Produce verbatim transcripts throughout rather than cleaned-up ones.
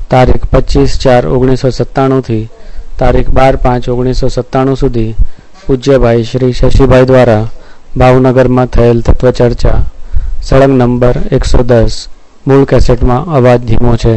તારીખ પચીસ ચાર ઓગણીસો સત્તાણુંથી તારીખ બાર પાંચ ઓગણીસો સત્તાણું સુધી પૂજ્યભાઈ શ્રી શશીભાઈ દ્વારા ભાવનગરમાં થયેલ તત્વચર્ચા સળંગ નંબર એકસો દસ મૂળ કેસેટમાં અવાજ ધીમો છે.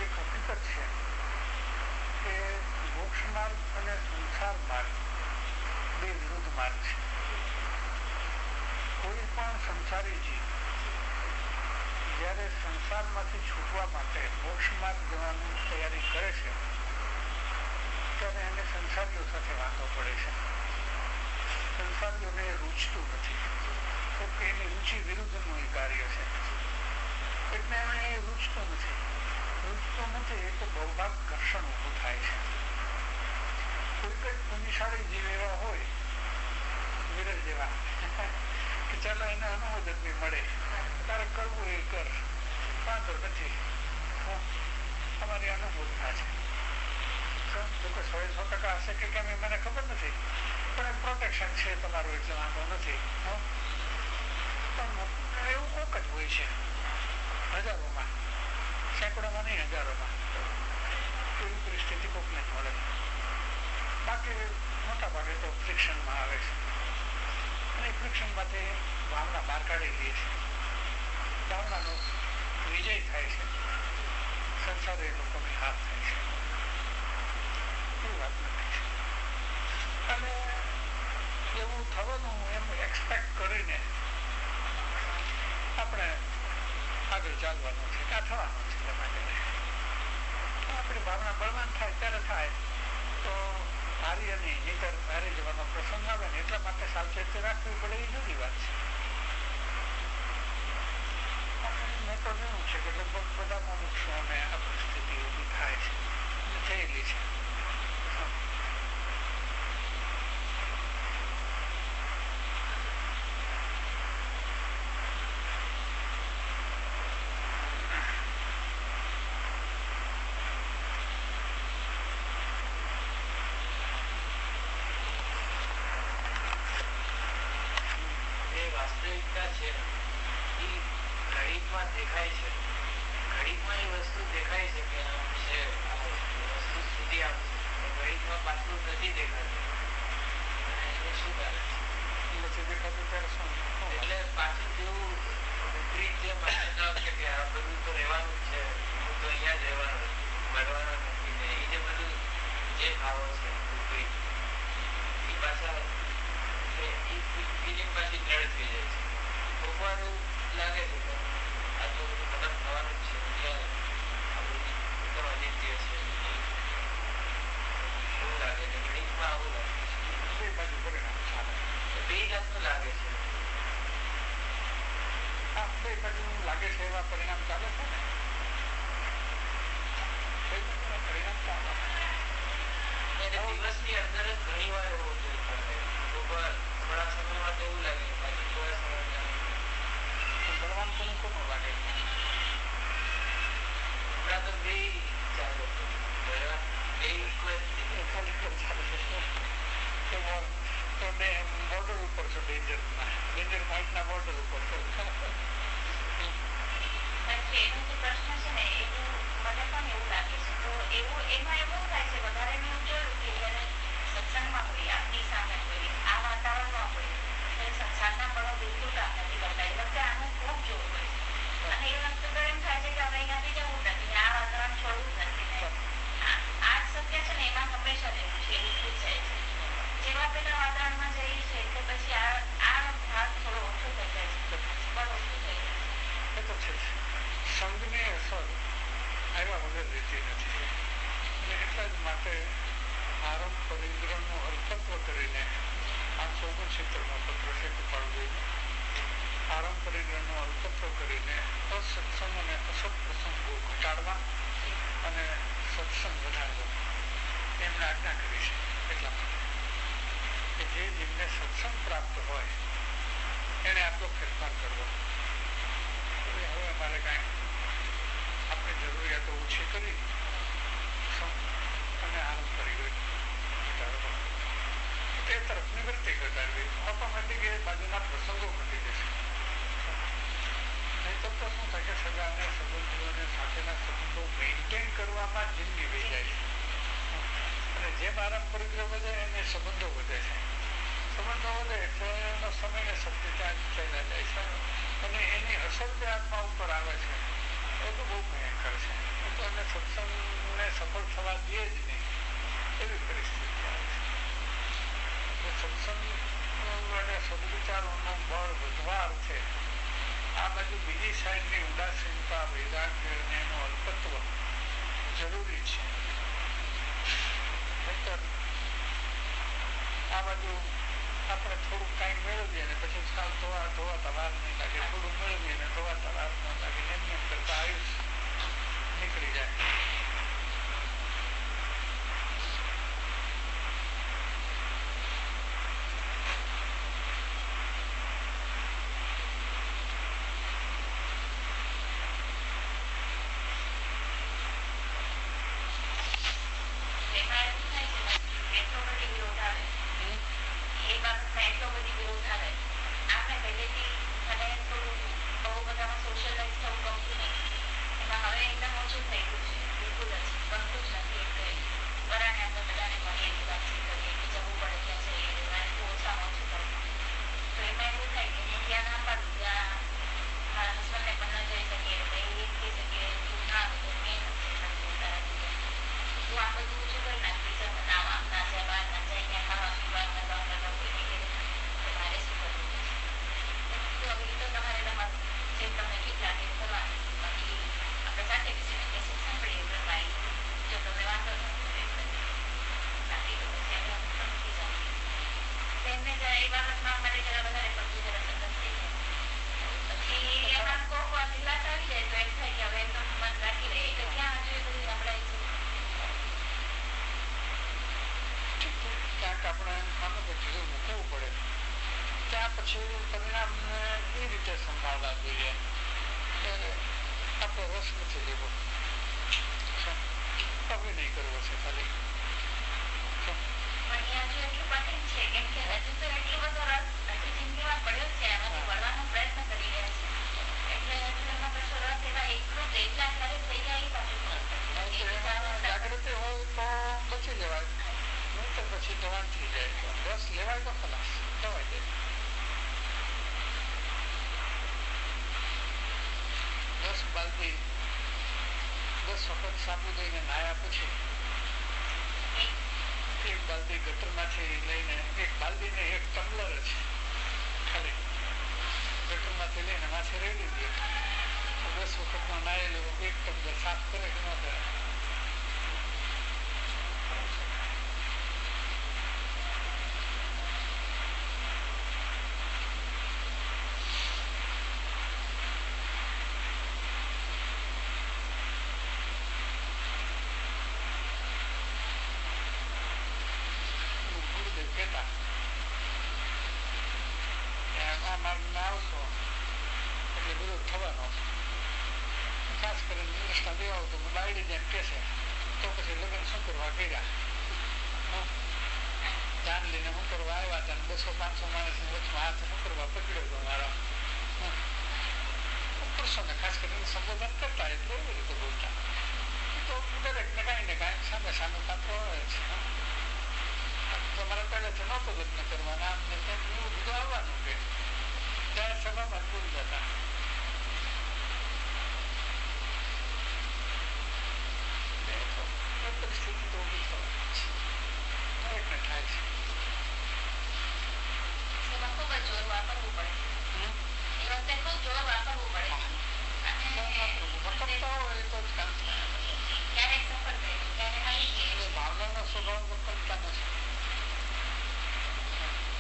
મોક્ષ માર્ગ અને સંસાર માર્ગ માર્ગ છે. કોઈ પણ સંસારી જીવ જયારે સંસારમાંથી છૂટવા માટે મોક્ષ માર્ગ જવાની તૈયારી કરે છે ત્યારે એને સંસારીઓ સાથે વાંધો પડે છે. સંસારીઓને રૂચતું નથી, કેમ કે એની રુચિ વિરુદ્ધનું એ કાર્ય છે, એટલે એને એ રૂચતું નથી. રૂચતું નથી એટલે બહુભાગ ઘર્ષણ ઊભું થાય છે. કોઈ કઈ પુણ્યશાળી જીવ એવા હોય વિરલ જેવા કે ચાલો એને અનુમોદન બી મળે, તારે કરવું એ કર, વાંધો નથી, અમારી અનુમોદના છે. સો સો ટકા હશે કે કેમ એ મને ખબર નથી, પણ એક પ્રોટેક્શન છે તમારું એટલે વાંધો નથી. પણ એવું કોક જ હોય છે, હજારોમાં, સેંકડોમાં નહીં, હજારોમાં એવી પરિસ્થિતિ કોકને જ મળે. બાકી મોટા ભાગે તો ફ્રિક્શનમાં આવે છે અને ફ્રિક્શનમાંથી ભાવના બહાર કાઢી લે છે. ભાવનાનો વિજય થાય છે, સંસારે લોકોની હાર થાય છે. એ વાત નથી. અને એવું થવાનું એમ એક્સપેક્ટ કરીને આપણે આગળ ચાલવાનું છે, આ થવાનું છે. એટલા માટે આપણી ભાવના બળવાન થાય ત્યારે થાય તો હારી અને નીકર હારી જવાનો પ્રસંગ આવે ને એટલા માટે સાવચેતી રાખવી પડે, એ જુદી વાત છે. મેં તો જોયું છે કે લગભગ બધા મનુષ્યોને આ પરિસ્થિતિ ઊભી થાય છે, થયેલી છે. વાસ્તવિકતા છે એ ઘડીકમાં દેખાય છે, ઘડીકમાં એ વસ્તુ દેખાય છે કે આમ છે, આ વસ્તુ સુધી આમ ઘડીકમાં પાછું નથી દેખાતું. એનું શું કારણ નથી દેખાતું ત્યારે શું? એટલે પાછું જેવું વિપરીત જે માન્યતાઓ છે કે આ બધું તો રહેવાનું જ છે, હું તો અહીંયા જ રહેવાનું, મળવાનો નથી, ને એ જે બધું જે ભાવો છે વિપરીત એ પાછા ફિલિંગ પાછી દ્રઢ થઈ જાય છે. કોકવાર એવું લાગે છે કે આ તો બધું ખતમ થવાનું જ છે, આ બધું એકદમ અનિત્ય છે એવું લાગે છે. ગણિતમાં આવું લાગે છે, બે બાજુ પરિણામ ચાલે, બે જાતનું લાગે છે. હા, બે બાજુ લાગે છે એવા પરિણામ ચાલે છે ને, બે બાજુના પરિણામ ચાલે. દિવસની અંદર જ ઘણી વાર એવો દેખાય, કોકવાર થોડા સમયમાં તો એવું લાગે, પાછું થોડા સમયમાં બળવાન કોનું કોનું લાગે? હમણાં તો બે ચાલે, બળવાન બે ઇક્વલ બોર્ડર ઉપર છો, ડેન્જર ડેન્જર પોઈન્ટ ના બોર્ડર ઉપર છો. એનો જે પ્રશ્ન છે ને એવું મને પણ એવું લાગે છે. તો એવું એમાં એવું થાય છે, વધારે મેં જોયું કે જયારે સત્સંગમાં હોય, આપણી સામે હોય, આ વાતાવરણમાં હોય ત્યારે સંસારના બળો બિલકુલ કામ નથી કરતા. એ વખતે આનું ખૂબ જોર હોય અને એ વખતે તો એમ થાય છે કે હવે અહીંયાથી જવું નથી ને આ વાતાવરણ છોડવું નથી ને આ જ સત્ય છે ને એમાં હંમેશા રહેવું છે, એવું થઈ જાય છે. જેવા પેલા વાતાવરણમાં જઈએ છીએ એટલે પછી આ આ ભાગ થોડો ઓછો થઈ જાય છે, બળ ઓછું થઈ જાય છે. એ તો છે, સંઘની અસર આવ્યા વગર રહેતી નથી અને એટલા જ માટે આરંભ પરિગ્રહનું અલ્પત્વ કરીને પાંચસો ઓગણસિત્તેરમો પત્ર છે કૃપાળુભાઈનો, આરંભ પરિગ્રહનું અલ્પત્વ કરીને અસત્સંગ અને અસત પ્રસંગો ઘટાડવા અને સત્સંગ વધારવા એમને આજ્ઞા કરી છે. એટલા માટે કે જે જીવને સત્સંગ પ્રાપ્ત હોય એને આટલો ફેરફાર કરવો. હવે અમારે કાંઈ આપણી જરૂરિયાતો ઓછી કરી અને આરંભ પરિગ્રહ ઘટાડવો, તે તરફ નિવૃત્તિ ઘટાડવી, ઓટોમેટિક એ બાજુના પ્રસંગો ઘટી જશે. નહીં તો શું થાય કે સગા અને સંબંધીઓને સાથેના સંબંધો મેન્ટેન કરવામાં જિંદગી વહી જાય છે અને જેમ આરંભ પરિગ્રહ વધે એને સંબંધો વધે છે. સંબંધો વધે એટલે એનો સમય ને શક્તિ ત્યાં ચાલ્યા જાય છે અને એની અસર જે આત્મા ઉપર આવે છે એ તો બહુ ભયંકર છે. તો એને સત્સંગને સફળ થવા દે જ નહીં એવી પરિસ્થિતિ આવે છે. સત્સંગ વિચારોનું બળ વધવા અર્થે આ બાજુ બીજી સાઈડની ઉદાસીનતા, વૈરાગ્ય અને એનું અલ્પત્વ જરૂરી છે. નહીતર આ બાજુ આપણે થોડુંક કાંઈ મેળવીએ ને પછી સાવ ધોવા ધોવાતા વાર નહીં લાગે, થોડું મેળવીએ ને ધોવાતા વાર ન લાગે, એમ એમ કરતા આયુષ નીકળી જાય. એમાં એવું થાય છે ને એટલો બધી વિરોધ આવે, એ બાબતમાં એટલો બધી વિરોધ આવે. આપણે પહેલેથી મને થોડું બહુ બધામાં સોશિયલાઇઝ થવું ગમતું નહીં. એમાં હવે એકદમ ઓછું થઈ ગયું છે, બિલકુલ જ ગમતું જ નથી. એટલે પરાણે આપણે બધાને મળીએ, વાતચીત કરીએ કે જવું પડે ત્યાં જઈએ રહેવાને તો ઓછામાં ઓછું કરવું. તો એમાં એવું થાય કે હું ત્યાં ના પાડું, ત્યાં મારા હસબન્ડને પણ ન જઈ શકીએ એટલે એ એમ કહી શકીએ તું ના આવે તો મેં નથી તારાથી તું આ બધું ઓછું કરી નાખી છે. ના આમ ના જાય, બહાર ના જાય, ત્યાં ખાવા પીવા કરવા કરવા કોઈને કહે તો મારે શું કરવું છે. તો હવે એ તો તમારે તમારું જેમ તમને ઠીક લાગે એ કરવાનું. બાકી આપણે સાથે બેસીને કેસેટ સાંભળીએ પ્રમાણે જો તમને વાંધો ન બાકી તો પછી આપણે સમજી જાય. તેમને જરા એ બાબતમાં અમારે જરા વધારે પડતું જરા સતત થઈ જાય. પછી એમાં કોક વાર દિલાસ આવી જાય તો એમ થાય કે હવે એમનું મન રાખી લે એટલે ક્યાં હજુ એ બધી નબળાઈ છે. ક્યાંક આપણે સામે ઢીલું મૂકવું પડે. ત્યાં પછી પરિણામને એ રીતે સંભાળવા જોઈએ કે આપણે રસ નથી લેવો, અભિનય કરવો છે ખાલી. પણ એ હજુ એટલું કઠિન છે કેમ કે હજુ તો એટલો બધો રસ હજુ જિંદગીમાં પડ્યો છે, એમાંથી વળવાનો પ્રયત્ન કરી રહ્યા છે. એટલે હજુ એમાં કશો રસ એવા એકલું એટલા ક્યારે થઈ જાય એ પાછું જાગૃતિ હોય તો બચી જવાય, નહીં તો પછી જવાન થઈ જાય. રસ લેવાય તો ખલાસ જવાય જાય. દસ બાલદી દસ વખત સાબુ દઈને નાયા પછી એક બાલદી ગટરમાંથી લઈને, એક બાલદી ને એક ટમ્બલર જ ખાલી ગટરમાંથી લઈને માથે રેડી દે, દસ વખતમાં નાયેલું એક ટમ્બલર સાફ કરે કે ન કરે. આવશો એટલે બધું થવાનો. ખાસ કરીને ઇંગ્લિશમાં દેવા તો બાયડી જેમ કે છે તો પછી લગ્ન શું કરવા કર્યા, જાન લઈને શું કરવા આવ્યા હતા, બસો પાંચસો માણસની વચમાં હાથ શું કરવા પકડ્યો હતો મારો. પુરુષોને ખાસ કરીને સંબોધન કરતા એટલે એવી રીતે બોલતા. તો દરેકને કાંઈ ને કાંઈ સામે સામે પાત્રો આવે છે. તમારે પહેલેથી નહોતું લગ્ન કરવાના, આમને તેમ એવું બધું આવવાનું કે જાહેર સભામાં જ બોલી જતા. પરિસ્થિતિ તો ઊભી થવાની છે, દરેકને થાય છે. એમાં ખૂબ જ જોર વાપરવું પડે, એ વખતે ખૂબ જોર વાપરવું પડે. વખતતા હોય તો જ કામ થાય. ક્યારેક સફળ થાય, ક્યારેક આવી ગઈ. ભાવનાનો સ્વભાવ વખતતા નથી.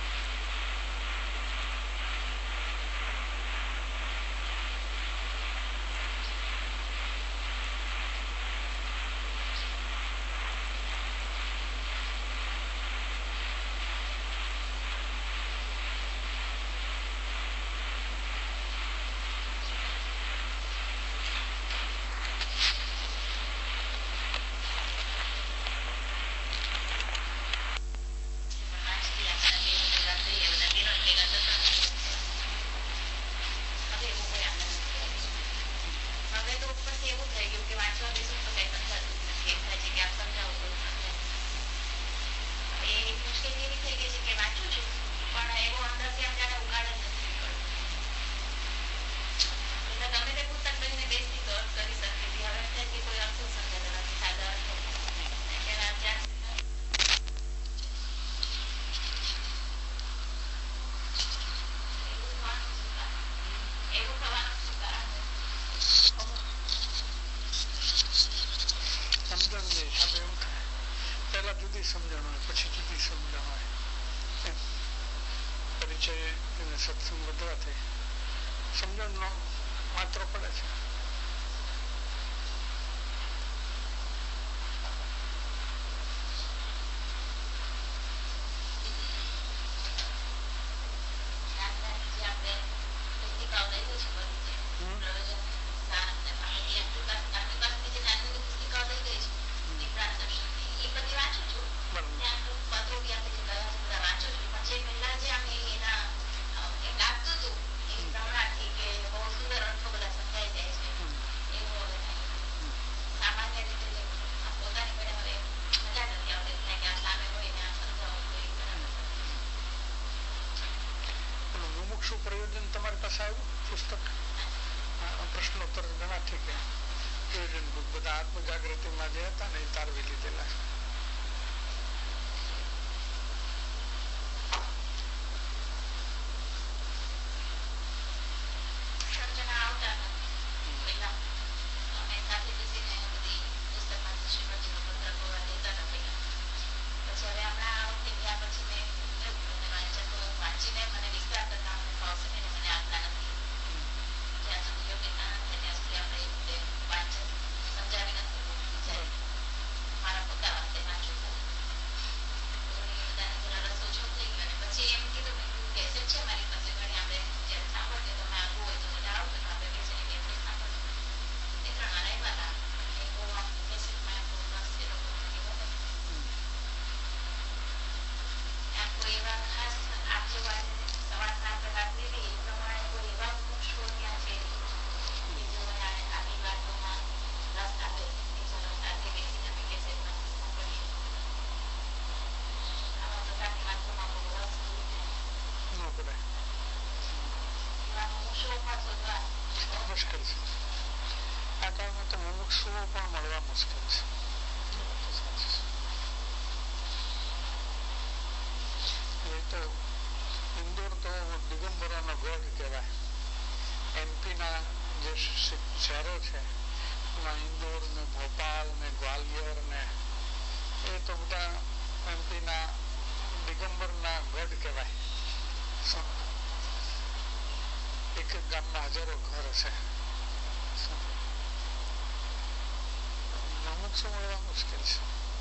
એને સત્સંગ વધવાથી સમજણનો માત્ર પડે છે. શું પ્રયોજન તમારી પાસે આવ્યું પુસ્તક? પ્રશ્નોત્તર ઘણા ઠીક પ્રયોજન બધા આત્મજાગૃતિમાં જે હતા ને એ તારવી લીધેલા. મુશ્કેલ છે આ કાળમાં તો મુમુક્ષુઓ પણ મળવા મુશ્કેલ છે. એ તો ઇન્દોર તો દિગંબરોનો ગઢ કહેવાય. એમપીના જે શહેરો છે એમાં ઇન્દોર ને ભોપાલ ને ગ્વાલિયર ને એ તો બધા એમપીના દિગંબરના ગઢ કહેવાય. એક એક ગામમાં હજારો ઘર છે. મુમુક્ષુ મળવા મુશ્કેલ છે.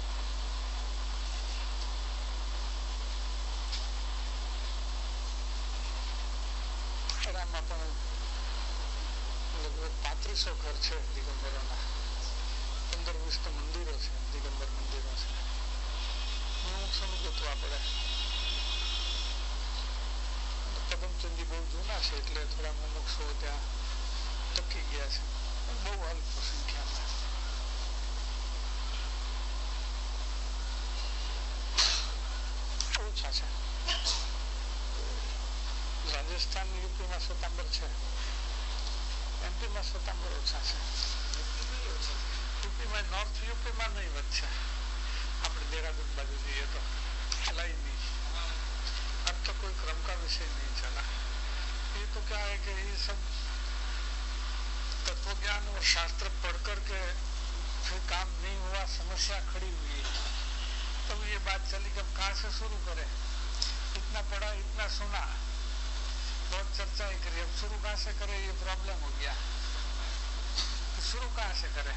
ખેડામાં પણ લગભગ પાંત્રીસો ઘર છે દિગંબરોના. પંદર વીસ તો મંદિરો છે, દિગંબર મંદિરો છે. મુમુક્ષુનું ગોતવા પડે. પદમચંદી બહુ જૂના છે એટલે થોડા મુમુક્ષુઓ ત્યાં ટકી ગયા છે, પણ બહુ અલ્પ સંખ્યામાં. ઓછા છે. રાજસ્થાન યુપીમાં સ્વતંત્ર છે, એમપીમાં સ્વતંત્ર ઓછા છે. યુપીમાં નોર્થ યુપીમાં નહીં વધશે. આપણે દેહરાદૂન બાજુ જઈએ તો હલાઈ નહીં. अब तो कोई क्रम का विषय नहीं चला. ये तो क्या है कि ये सब तत्व ज्ञान और शास्त्र पढ़ कर के फिर काम नहीं हुआ, समस्या खड़ी हुई. तब ये बात चली कि अब कहाँ से शुरू करें. इतना पढ़ा, इतना सुना, बहुत चर्चा ही करी, अब शुरू कहाँ से करें, ये प्रॉब्लम हो गया. शुरू कहाँ से करें.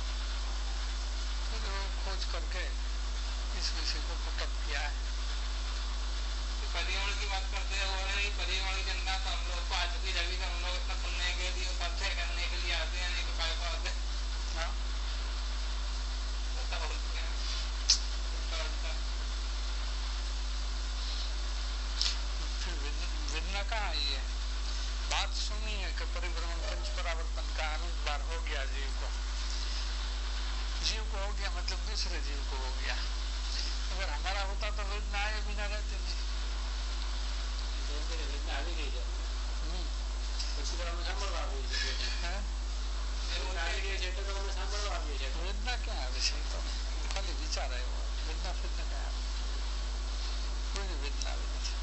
तो खोज करके इस विषय को पुटअप किया है. पर्यावरण की बात करते हैं, और पर्यावरण की जनता तो हम लोग को आज की जगह हम लोग इतना पुण्य के लिए करते करने के लिए आते हैं, नहीं तो काय को आते हैं. वेदना कहाँ आई है. बात सुनी है कि परिभ्रमण पंच परावर्तन का अनेक बार हो गया जीव को. जीव को हो गया मतलब दूसरे जीव को हो गया. अगर हमारा होता तो वेदना आए बिना रहते नहीं. વેદના આવી ગઈ છે પછી તો અમે સાંભળવા આવીએ છીએ. આવી ગઈ છે એટલે તો અમે સાંભળવા આવીએ છીએ. વેદના ક્યાં આવે છે? તો ખાલી વિચાર આવ્યો. વેદના ફેદના ક્યાં આવે? કોઈની વેદના આવી નથી.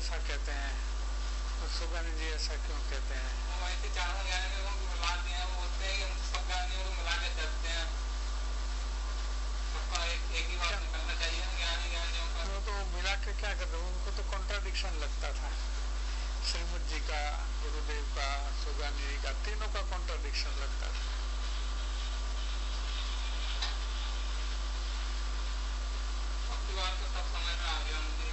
ऐसा कहते हैं, तो सुगानी जी ऐसा क्यों कहते हैं? वो ऐसे चारों ज्ञानी को मिलाते हैं, वो बोलते हैं कि हम सब ज्ञानियों को मिला के चलते हैं, सबका एक एक ही बात निकलना चाहिए ना ज्ञानी ज्ञानियों का। वो तो मिला के क्या करते हैं, उनको तो कॉन्ट्राडिक्शन लगता था। श्रीमद जी का, गुरुदेव का, सुगानी जी का, तीनों का कॉन्ट्राडिक्शन लगता था। बात तो सब समझ में आ गया मुझे।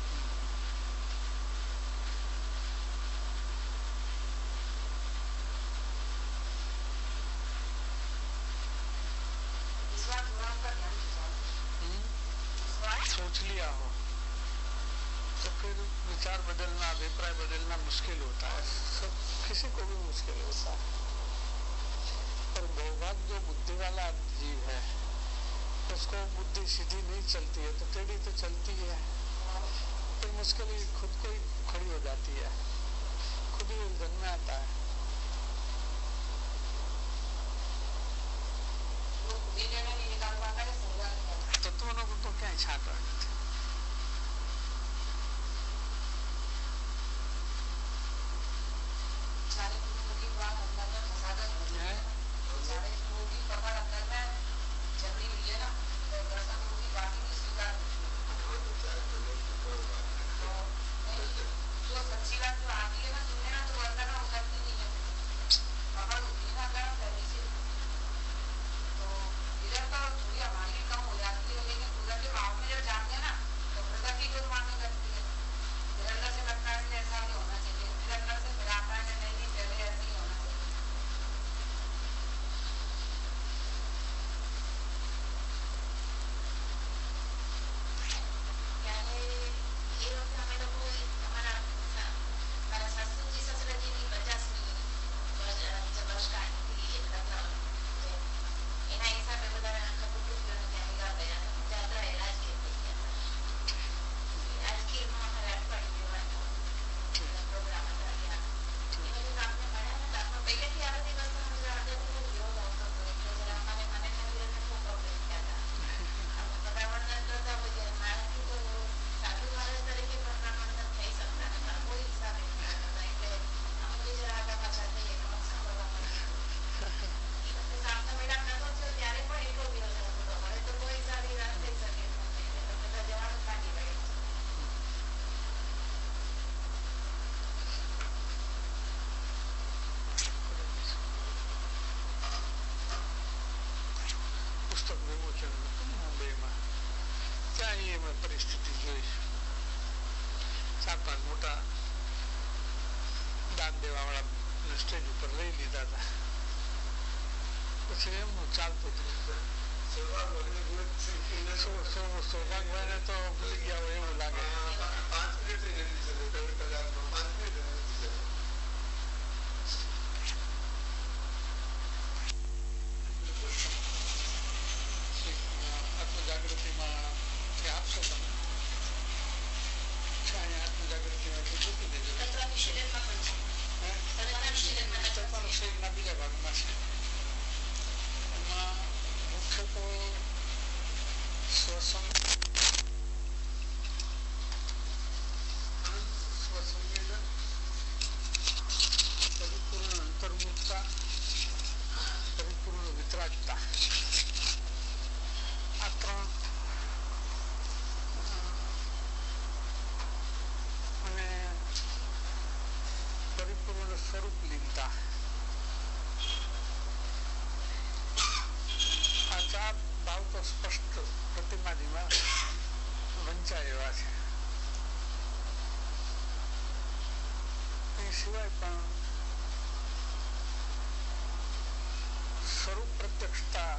इस बार थोड़ा आपका ध्यान खिंचाओ। सोच लिया हो तो फिर विचार बदलना, अभिप्राय बदलना मुश्किल होता है, सब किसी को भी मुश्किल होता है। पर भोगाग जो बुद्धि वाला जीव है, उसको बुद्धि सीधी नहीं चलती है तो टेढ़ी तो चलती है, तो मुश्किल ही खुद को ही खड़ी हो जाती है, खुद ही उलझन में आता है। तत्वों को तो क्या छाट रहे थे। પરિસ્થિતિ જોઈ, ચાર પાંચ મોટા દાન દેવા વાળા સ્ટેજ ઉપર લઈ લીધા હતા, પછી એમનું ચાલતું હતું. સૌભાગભાઈ ને તો ભૂલી ગયા હોય એવું લાગે. પાંચ આત્મજાગૃતિમાં આપશો તમે? અહીંયા આત્મજાગૃતિમાં જોતી દેજો. શરીરના બીજા ભાગમાં છે, એમાં મુખ્ય તો સ્વસંગ સ્વસંવેદન, પરિપૂર્ણ અંતર્મુખતા, પરિપૂર્ણ વિતરાગતા, આ ત્રણ અને પરિપૂર્ણ સ્વરૂપ લીનતા, આ ચાર ભાવ તો સ્પષ્ટ પ્રતિમાદીમાં વંચાય એવા છે. એ સિવાય પણ સ્વરૂપ પ્રત્યક્ષતા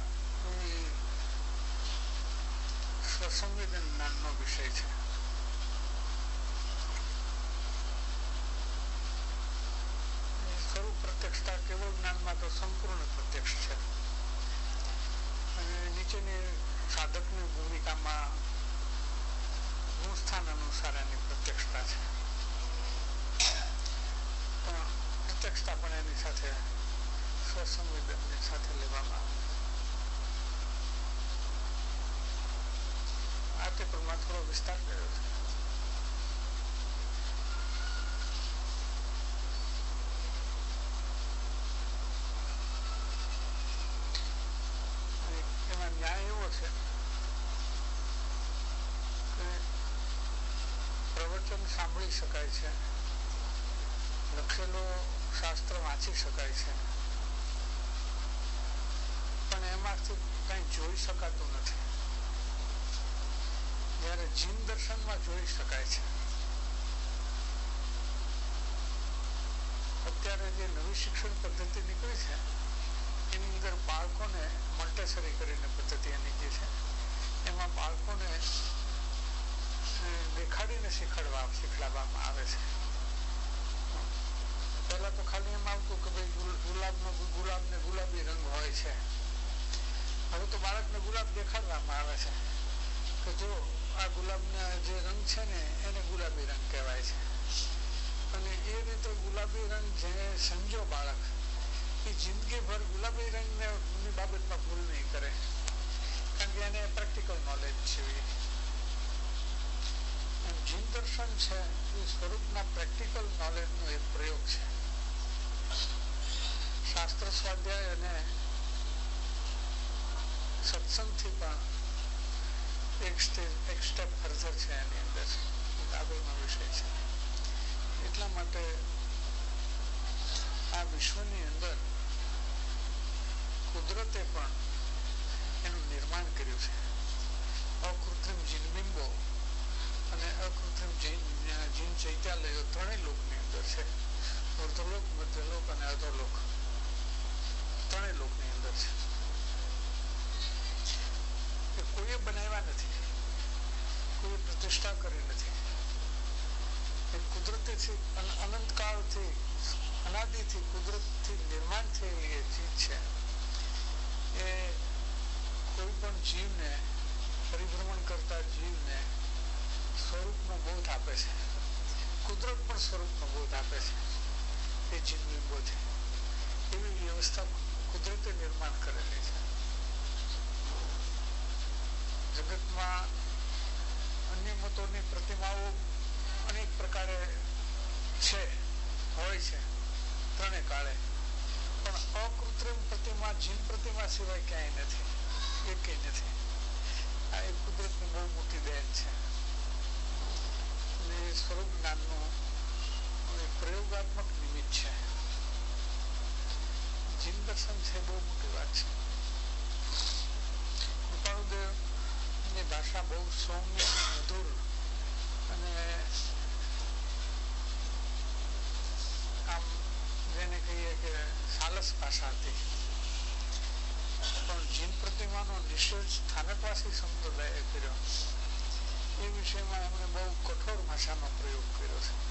સ્વસંવેદન નામનો વિષય છે. સ્વરૂપ પ્રત્યક્ષતા કેવળ જ્ઞાનમાં તો સંપૂર્ણ પ્રત્યક્ષ છે, અને નીચેની સાધકની ભૂમિકામાં ગુણસ્થાન અનુસાર એની પ્રત્યક્ષતા છે, પણ પ્રત્યક્ષતા પણ એની સાથે સ્વસંવેદનની સાથે લેવામાં આવે. આ પેપરમાં થોડો વિસ્તાર કર્યો છે. છે કે પ્રવચન સાંભળી શકાય છે, લખેલો શાસ્ત્ર વાંચી શકાય છે, પણ એમાંથી કંઈ જોઈ શકાતું નથી. જ્યારે જીન દર્શનમાં જોઈ શકાય છે. અત્યારે જે નવી શિક્ષણ પદ્ધતિ નીકળી છે એની અંદર બાળકોને મોન્ટેસરી કરીને પદ્ધતિ એની જે છે એમાં બાળકોને દેખાડીને શીખવાડવા શીખવાડવામાં આવે છે. પહેલા તો ખાલી એમ આવતું કે ભાઈ ગુલાબનો ગુલાબ ને ગુલાબી રંગ હોય છે. હવે તો બાળકને ગુલાબ દેખાડવામાં આવે છે કે જો આ ગુલાબના જે રંગ છે ને એને ગુલાબી રંગ કહેવાય છે. અને એ રીતે ગુલાબી રંગ જે સમજો બાળક એ જિંદગીભર ગુલાબી રંગની બાબતમાં ભૂલ નહીં કરે, કારણ કે એને પ્રેક્ટિકલ નોલેજ છે. જીન દર્શન છે એ સ્વરૂપના પ્રેક્ટિકલ નોલેજનો એક પ્રયોગ છે. શાસ્ત્ર સ્વાધ્યાય અને સત્સંગથી પણ એક સ્ટેજ એક સ્ટેપ ફર્ધર છે એની અંદર, આગળનો વિષય છે. એટલા માટે આ વિશ્વની અંદર કુદરતે પણ એનું નિર્માણ કર્યું છે. અકૃત્રિમ જીનબિંબો અને અકૃત્રિમ જીન ચૈત્યાલયો ત્રણેય લોકની અંદર છે. ઉર્ધ્વલોક, મધ્યલોક અને અધોલોક, ત્રણેય લોકની અંદર છે. એ કોઈએ બનાવ્યા નથી, કોઈએ પ્રતિષ્ઠા કરી નથી. એ કુદરતીથી અનંતકાળથી અનાદિથી કુદરતથી નિર્માણ થયેલી એ ચીજ છે. એ કોઈ પણ જીવને, પરિભ્રમણ કરતા જીવને સ્વરૂપનો બોધ આપે છે. કુદરત પણ સ્વરૂપનો બોધ આપે છે એ જીવબિંબોથી. એવી વ્યવસ્થા કુદરતે નિર્માણ કરેલી છે. જગતમાં અન્ય મતોની પ્રતિમાઓ અનેક પ્રકારે છે, હોય છે ત્રણે કાળે, પણ અકૃત્રિમ પ્રતિમા જીન પ્રતિમા સિવાય ક્યાંય નથી, એકેય નથી. આ એક કુદરતની બહુ મોટી દેન છે. અને સ્વરૂપ જ્ઞાનનું એક પ્રયોગાત્મક નિમિત્ત છે. જીન દર્શન છે બહુ મોટી વાત છે. કૃપાળુદેવ ની ભાષા બહુ સૌમ્ય, મધુર અને આમ જેને કહીએ કે સાલસ ભાષા હતી. પણ જીન પ્રતિમાનો નિષેધ સ્થાનકવાસી સંપ્રદાયે કર્યો એ વિષયમાં એમણે બહુ કઠોર ભાષાનો પ્રયોગ કર્યો છે.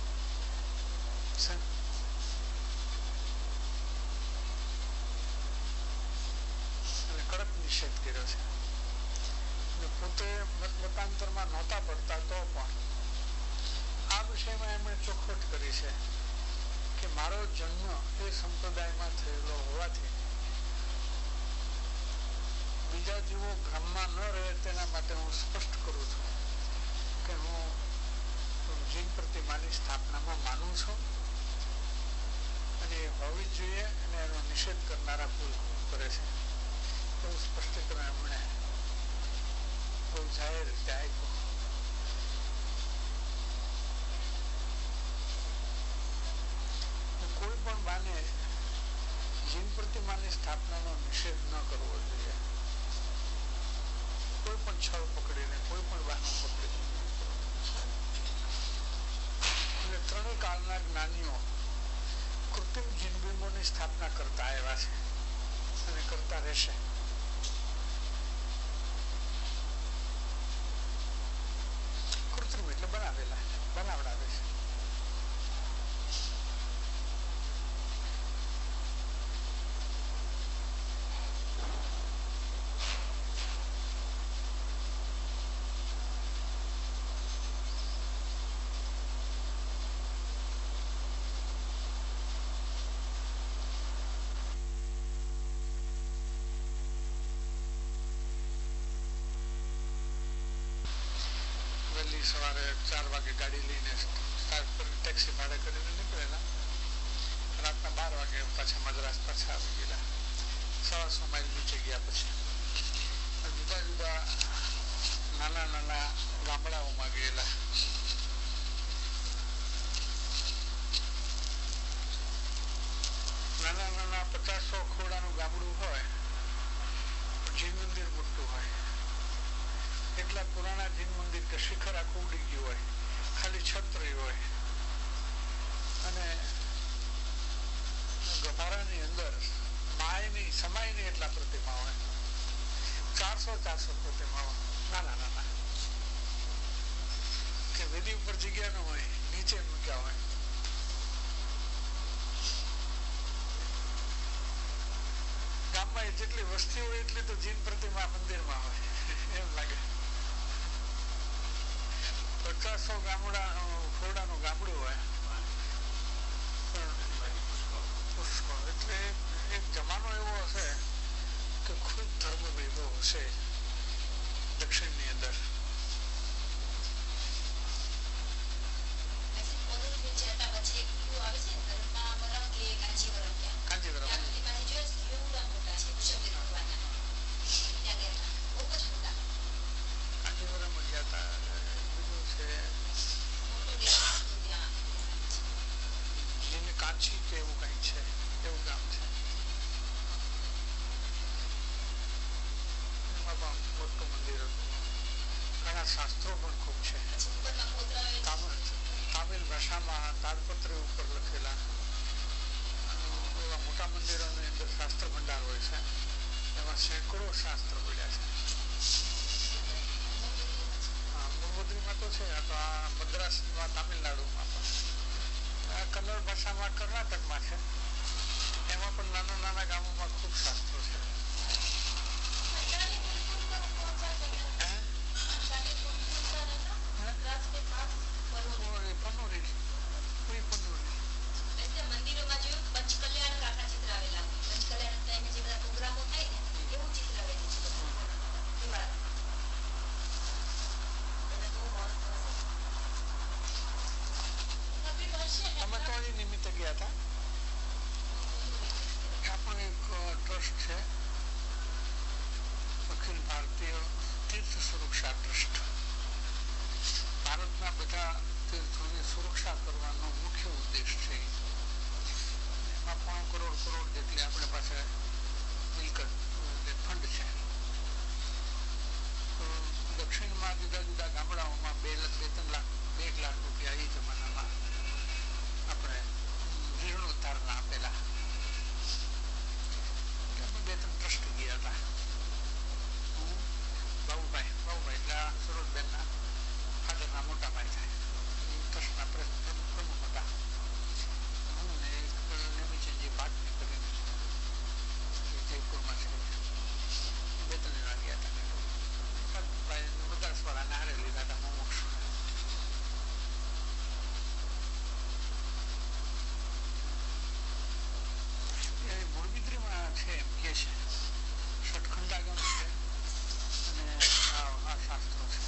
અને કડક નિષેધ કર્યો છે. પોતે મતાંતરમાં નહોતા પડતા તો પણ આ વિષયમાં એમણે ચોખવટ કરી છે કે મારો જન્મ એ સંપ્રદાયમાં થયેલો હોવાથી બીજા જીવો ભ્રમમાં ન રહે તેના માટે હું સ્પષ્ટ કરું છું કે હું જીન પ્રતિમાની સ્થાપનામાં માનું છું અને એ હોવી જ જોઈએ અને એનો નિષેધ કરનારા ભૂલ કરે છે. એવું સ્પષ્ટીકરણ એમણે બહુ જાહેર રીતે આપ્યું. કોઈ પણ બાને જીન પ્રતિમાની સ્થાપનાનો નિષેધ ન કરવો જોઈએ. કોઈ પણ છળ પકડીને, કોઈ પણ બહાનું પકડીને. અને ત્રણેય કાળના જ્ઞાનીઓ કૃત્રિમ જીનબિંબોની સ્થાપના કરતા આવ્યા છે અને કરતા રહેશે. કૃત્રિમ એટલે બનાવેલા, બનાવડાવે છે. સવારે ચાર વાગે ગાડી લઈને સ્ટાર્ટ કરી, ટેક્સી ભાડે કરીને નીકળેલા. રાતના બાર વાગે પાછા મદ્રાસ પાછા આવી ગયેલા. સવાસો માઇલ નીચે ગયા પછી જુદા જુદા નાના નાના ગામડાઓમાં ગયેલા. નાના નાના પચાસો ખોડાનું ગામડું હોય, જીન મંદિર મોટું હોય, એટલા પુરાણા જીન મંદિર કે શિખર આખું ઉડી ગયું હોય, ખાલી છત્રી હોય, અને ગભારાની અંદર માયની સમાયની એટલા પ્રતિમા હોય, ચારસો ચારસો પ્રતિમાઓ નાના નાના, કે વેદી ઉપર જગ્યા ન હોય, નીચે મૂક્યા હોય. ગામમાં જેટલી વસ્તી હોય એટલી તો જીન પ્રતિમા મંદિરમાં હોય એમ લાગે. પચાસો ગામડા ખોડાનું ગામડું હોય, પુષ્કળ. એટલે એક જમાનો એવો હશે કે ખૂબ ધર્મ વૈભવ હશે દક્ષિણની અંદર. કાંચી કે એવું કઈ છે, એવું ગામ છે. એમાં પણ મોટું મંદિર હતું. ઘણા શાસ્ત્રો પણ ખૂબ છે. તામિલ ભાષામાં તાડપત્રી ઉપર લખેલા એવા મોટા મંદિરોની અંદર શાસ્ત્ર ભંડાર હોય છે. એમાં સેંકડો શાસ્ત્ર પડ્યા છે. હા, મૂળબદ્રીમાં તો છે. આ તો આ મદ્રાસમાં તામિલનાડુમાં પણ, કન્નડ ભાષામાં કર્ણાટકમાં છે. એમાં પણ નાના નાના ગામોમાં ખૂબ શાસ્ત્રો છે. મંદિરોમાં જોયું પંચકલ્યાણ આખા ચિત્ર આવેલા, પંચકલ્યાણ ટાઈમે જે બધા પ્રોગ્રામો થાય ને એવું ચિત્ર આવેલું છે. અમે તો એ નિમિત્તે ગયા હતા. આપણું એક ટ્રસ્ટ છે, અખિલ ભારતીય તીર્થ સુરક્ષા ટ્રસ્ટ. ભારતના બધા તીર્થોની સુરક્ષા કરવાનો મુખ્ય ઉદ્દેશ છે. એમાં પણ કરોડ કરોડ જેટલી આપણી પાસે મિલકત ફંડ છે. દક્ષિણમાં જુદા જુદા ગામડાઓમાં બે બે ત્રણ લાખ બે એક લાખ રૂપિયા એ જમાનામાં આપણે જીર્ણોદ્ધારના આપેલા. બે ત્રણ ટ્રસ્ટ ગયા હતા. બાબુભાઈ બાબુભાઈ એટલે સરોજબેનના ફાધરના મોટા ભાઈ થાય, ટ્રસ્ટના પ્રમુખ હતા. હું ને એક નેમિચંદજી પાટની કરીને જયપુરમાં છે, બે ત્રણ જણા ગયા હતા. મદ્રાસવાળાને હારે લીધા હતા મોમોક્ષ. મૂળબિદ્રીમાં છે એમ કે છે, ષટખંડાગમ છે અને આ શાસ્ત્રો છે.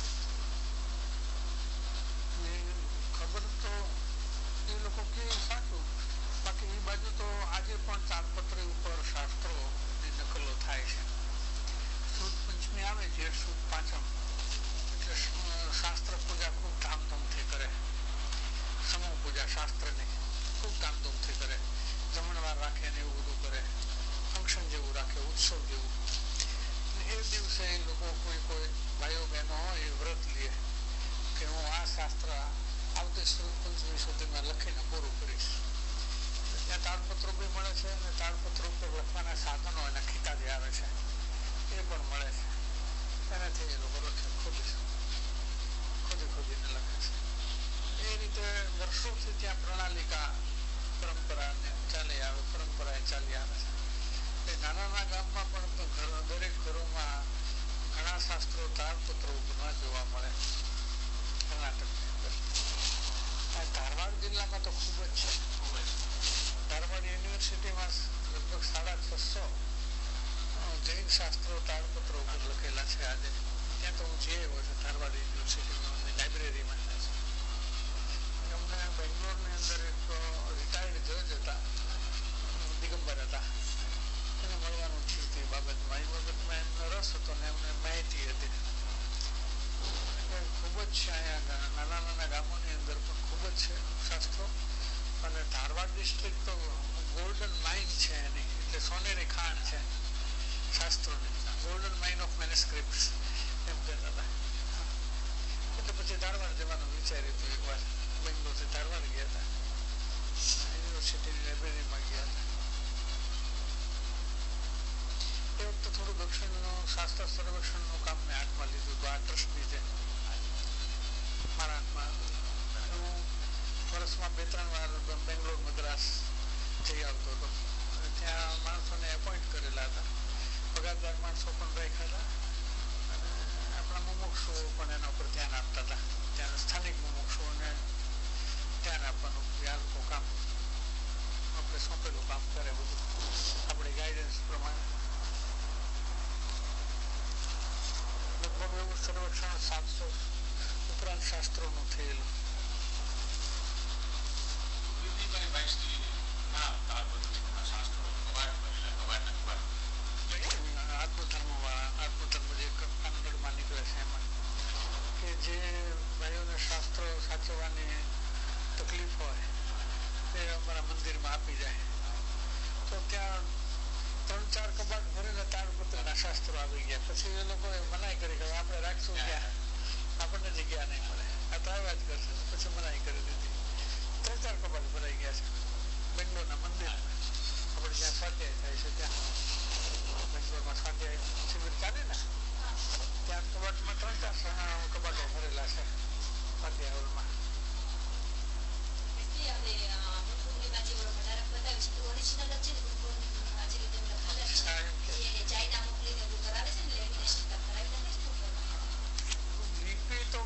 ખબર તો એ લોકો કે સાચું, બાકી એ બાજુ તો આજે પણ તાડપત્રી ઉપર શાસ્ત્રોની નકલો થાય છે. સુદ પંચમી આવે છે, સુદ પાંચમ, એટલે શાસ્ત્ર પૂજા ખૂબ ધામધૂમથી કરે. સમૂહ પૂજા શાસ્ત્રની ખૂબ ધામધૂમથી કરે. જમણવાર રાખે ને એવું બધું કરે, ફંક્શન જેવું રાખે, ઉત્સવ જેવું. એ દિવસે એ લોકો કોઈ કોઈ ભાઈઓ બહેનો હોય એ વ્રત લે કે હું આ શાસ્ત્ર આવતી સુદ પંચમી સુધીમાં લખીને પૂરું કરીશ. ત્યાં તાડપત્રો બી મળે છે અને તાડપત્રો ઉપર લખવાના સાધનો એના ખીતા જે આવે છે એ પણ મળે છે. એનાથી એ લોકો લખે, ખોદી ખોદી ખોદીને લખે છે. એ રીતે વર્ષોથી ત્યાં પ્રણાલિકા પરંપરા ચાલી આવે, પરંપરા ચાલી આવે છે. એ નાના નાના ગામમાં પણ દરેક ઘરોમાં ઘણા શાસ્ત્રો તાડપત્રો ઉપરમાં જોવા મળે. કર્ણાટકની અંદર ધારવાડ જિલ્લામાં તો ખૂબ જ છે. ધારવાડ યુનિવર્સિટીમાં લગભગ સાડા છસો જૈન શાસ્ત્રો તાડપત્રો ઉપર લખેલા છે આજે. ત્યાં તો હું જઈ આવ્યો છું ધારવાડ યુનિવર્સિટીમાં, લાઇબ્રેરીમાં. અમને બેંગ્લોરની અંદર એક રિટાયર્ડ જજ હતા, દિગંબર હતા, એને મળવાનું થયું હતું એ બાબતમાં. એ બાબતમાં એમનો રસ હતો ને એમને મેં ગોલ્ડન માઇન ઓફ મેન્યુસ્ક્રિપ્ટ્સ એમ કહેતા હતા. એટલે પછી ધારવાડ જવાનું વિચાર્યું હતું એકવાર. બેંગ્લોરથી ધારવાડ ગયા હતા, યુનિવર્સિટીની લાઇબ્રેરીમાં ગયા હતા. એ વખતે થોડું દક્ષિણનું શાસ્ત્ર સર્વેક્ષણનું કામ મેં હાથમાં લીધું હતું. આ ટ્રસ્ટની છે મારા હાથમાં. હું વર્ષમાં બે ત્રણ વાર બેંગ્લોર મદ્રાસ જઈ આવતો હતો. ત્યાં માણસોને એપોઇન્ટ કરેલા હતા, પગારદાર માણસો પણ રાખ્યા હતા અને આપણા મુમુક્ષુઓ પણ એના ઉપર ધ્યાન આપતા હતા. ત્યાં સ્થાનિક મુમુક્ષુઓને ધ્યાન આપવાનું, આ લોકો કામ આપણે સોંપેલું કામ કરે બધું આપણે ગાઈડન્સ પ્રમાણે. લગભગ એવું સર્વેક્ષણ સાતસો ઉપરાંત શાસ્ત્રોનું થયેલું. આત્મધર્મ વાળા આત્મધર્મ જે કન્નડમાં નીકળે છે એમાં કે જે ભાઈઓને શાસ્ત્રો સાચવવાની તકલીફ હોય એ અમારા મંદિરમાં આપી જાય તો ત્યાં ત્રણ ચાર કબાટ ભરીને તાળપત્રના શાસ્ત્રો આવી ગયા. પછી એ લોકોએ મનાઈ કરી કે આપણે રાખશું ક્યાં, આપણને જગ્યા નહીં મળે, આ તો આવ્યા જ કરશે. પછી મનાઈ કરી દીધી. ત્રણ ચાર કબાટ ભરાઈ ગયા છે બેંગ્લોરના મંદિર. આપણે જ્યાં સ્વાધ્યાય થાય છે ત્યાં બેંગ્લોરમાં સ્વાધ્યાય શિબિર ચાલે ને ત્યાં કબાટમાં ત્રણ ચાર કબાટો ભરેલા છે સ્વાધ્યાય હોલમાં. લિપિ તો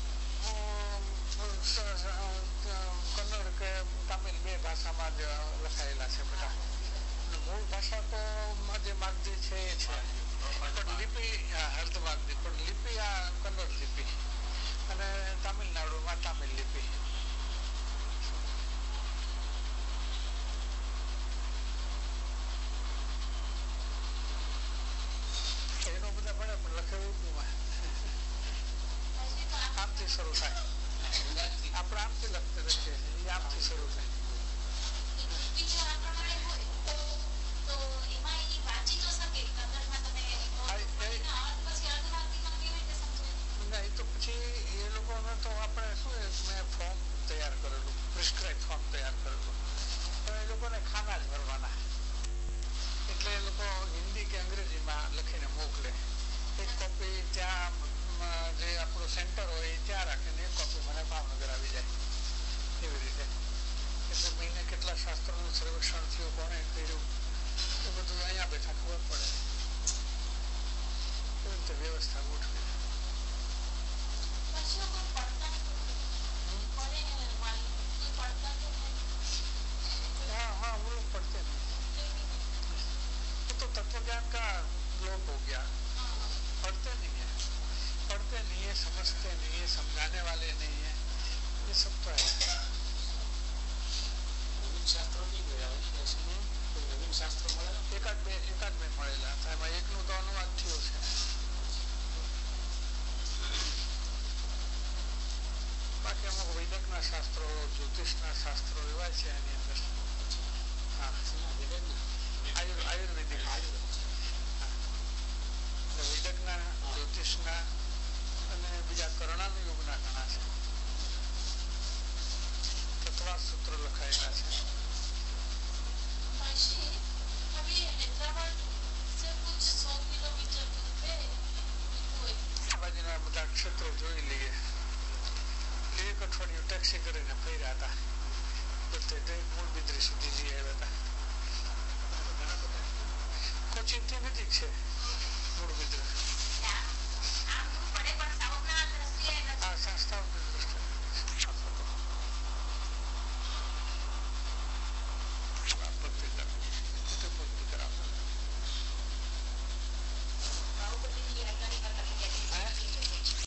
કન્નડ કે તમિલ બે ભાષામાં જ લખાયેલા છે બધા. મૂળ ભાષા તો જે માગધી છે એ છે, પણ લિપિ અર્ધ માગધી, પણ લિપિ આ કન્નડ લિપિ અને તામિલનાડુમાં તામિલ લિપિ. એનો બધા ભણે પણ લખે ઉર્દુમાં. આમથી શરૂ થાય, આપણે આમથી લખતે લખીએ છીએ, એ આમથી શરૂ થાય. એ તો પછી એ લોકોને તો આપણે શું મેં ફોર્મ તૈયાર કરેલું, પ્રિસ્ક્રાઇબ ફોર્મ તૈયાર કરેલું, તો એ લોકોને ખાના જ ભરવાના. એટલે એ લોકો હિન્દી કે અંગ્રેજીમાં લખીને મોકલે. એક કોપી ત્યાં જે આપણું સેન્ટર હોય એ ત્યાં રાખીને એક કોપી મને ભાવનગર આવી જાય એવી રીતે. એટલે મહિને કેટલા શાસ્ત્રોનું સર્વેક્ષણ થયું, કોણે કર્યું, એ બધું અહીંયા બેઠા ખબર પડે. એ રીતે વ્યવસ્થા ગોઠવી. हाँ हाँ वो लोग पढ़ते नहीं, वो तो तत्वज्ञान का लोप हो गया. पढ़ते नहीं है, पढ़ते नहीं है, समझते नहीं है, समझाने वाले नहीं है, ये सब तो है. શાસ્ત્રો નહીં ગયા, નવીન શાસ્ત્રો મળેલા એકાદ બે એકાદ બે મળેલા હતા. એમાં એકનું તો અનુવાદ થયો છે. બાકી અમુક વૈદકના શાસ્ત્રો, જ્યોતિષના શાસ્ત્રો એવા છે એની અંદર. હા, આયુર્વેદિક વૈદકના, જ્યોતિષના અને બીજા કર્ણાનુ યુગના ઘણા છે. તત્વા સૂત્ર લખાયેલા છે. બાજુના બધા ક્ષેત્રો જોઈ લઈએ. એક અઠવાડિયું ટેક્સી કરીને ફર્યા હતા. બધે મૂળ બિદ્રી સુધી જઈ આવ્યા હતા. કોચિંગ થી નજીક છે.